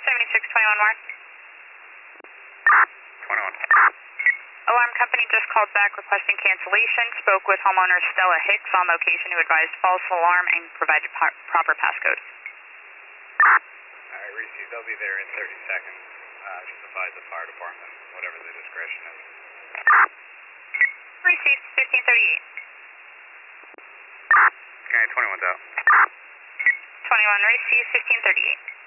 7621 Mark. 21. Alarm company just called back requesting cancellation. Spoke with homeowner Stella Hicks on location, who advised false alarm and provided proper passcode. Alright, received. They'll be there in 30 seconds. Just advise the fire department, whatever their discretion is. Received 1538. Okay, 21's out. 21 received 1538.